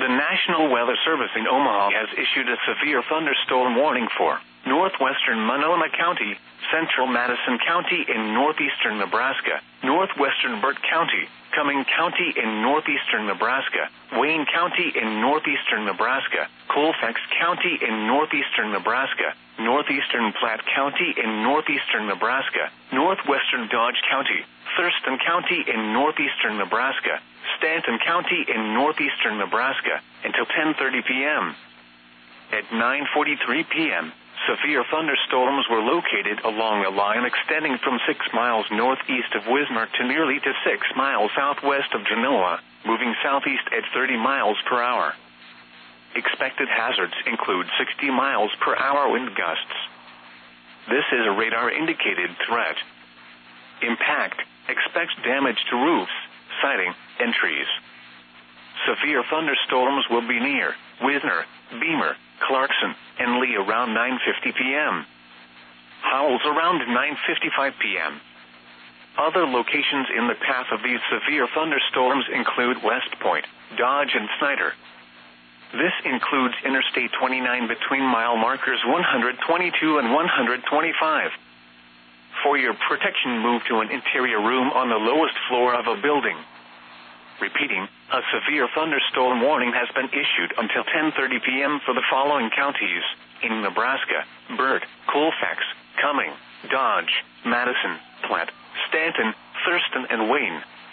The National Weather Service in Omaha has issued a severe thunderstorm warning for northwestern Monona County, central Madison County in northeastern Nebraska, northwestern Burt County, Cumming County in northeastern Nebraska, Wayne County in northeastern Nebraska, Colfax County in northeastern Nebraska, northeastern Platte County in northeastern Nebraska, northwestern Dodge County, Thurston County in northeastern Nebraska, Stanton County in northeastern Nebraska, until 10:30 p.m. At 9:43 p.m., severe thunderstorms were located along a line extending from 6 miles northeast of Wismar to nearly 6 miles southwest of Genoa, moving southeast at 30 miles per hour. Expected hazards include 60 miles per hour wind gusts. This is a radar-indicated threat. Impact: expect damage to roofs, siding, and trees. Severe thunderstorms will be near Wismar, Beamer, Clarkson, and Lee around 9:50 p.m. Howells around 9:55 p.m. Other locations in the path of these severe thunderstorms include West Point, Dodge, and Snyder. This includes Interstate 29 between mile markers 122 and 125. For your protection, move to an interior room on the lowest floor of a building. Repeating, a severe thunderstorm warning has been issued until 10:30 p.m. for the following counties in Nebraska: Burt, Colfax, Cumming, Dodge, Madison, Platte, Stanton, Thurston, and Wayne.